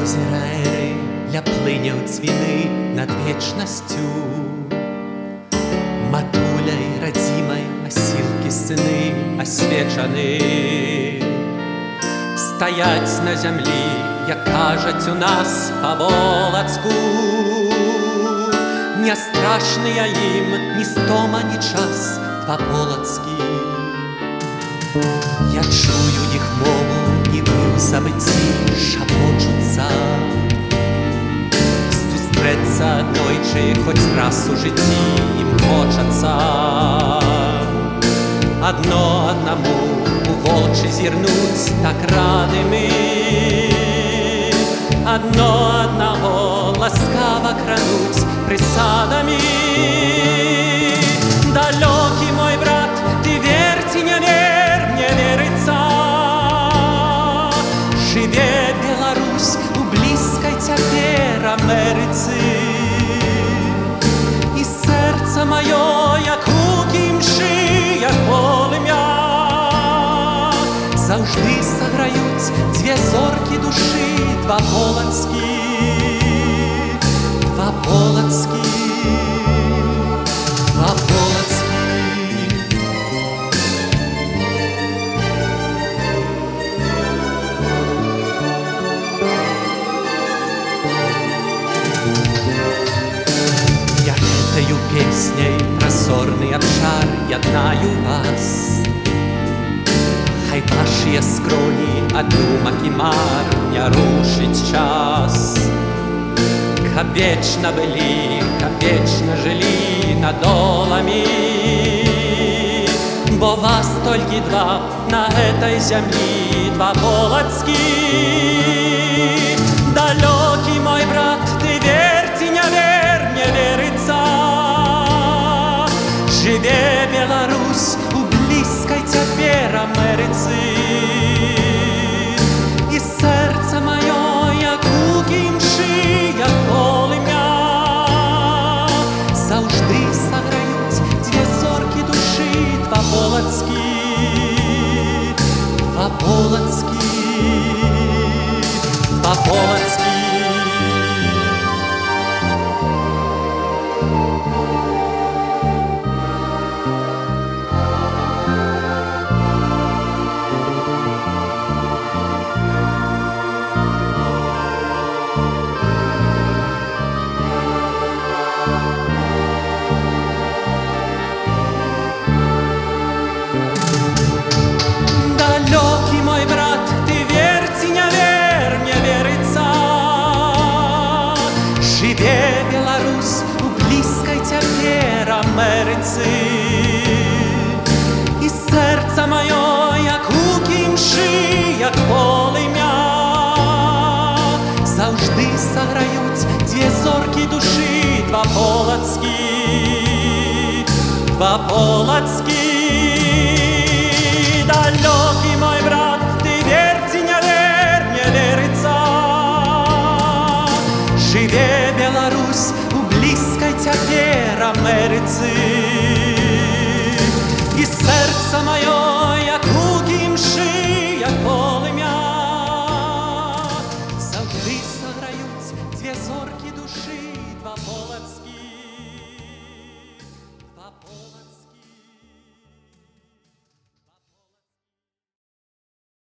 возера эры ля плыне ў цвіны над вечнасцю. Матуляй радзімай асілкі сыны асвечаны стаяць на зямлі, як кажаць у нас па-волацку. Не страшныя ім ні стома, ні час па-полацкі. Я чую іх мову, нібы ў забыцці шапочуцца. Сустрэцца аднойчы, хоць раз у жыцці ім хочацца. Адно аднаму у вочы зірнуць, так рады мы. Адно аднаго ласкава крануць прысадамі. Далёкі мой брат, ты вер ці не вер, не верыцца. Жыве Беларусь у блізкай цяпер Амерыцы. І сэрца маё, як гукі мшы, як полымя, заўжды саграюць дзве зоркі душы, два полацкі, два полацкі, два полацкі. Я гэтаю песняй прасорны абшар яднаю вас. Хай вашыя скроні ад думак і мар не рушыць час. Каб вечна былі, каб вечна жылі над доламі. Бо вас толькі два на гэтай зямлі, два полацкі. Далёкі мой брат, ты вер ці не вер, не верыцца. Жыве Беларусь у блізкай цяпер Амерыцы. І сэрца маё, як гукі мшы, як полымя, заўжды саграюць дзве зоркі душы, два полацкі, два полацкі, два полацкі. Далёкі мой брат, ты вер ці не вер, не верыцца. Жыве Беларусь у блізкай цяпер Амерыцы. І сэрца маё, як гукі мшы, як полымя, заўжды саграюць дзве зоркі душы, два полацкі, два полацкі. Далёкі мой брат, ты вер ці не вер, не верыцца. Жыве Беларусь у блізкай цяпер Амерыцы. І сэрца маё,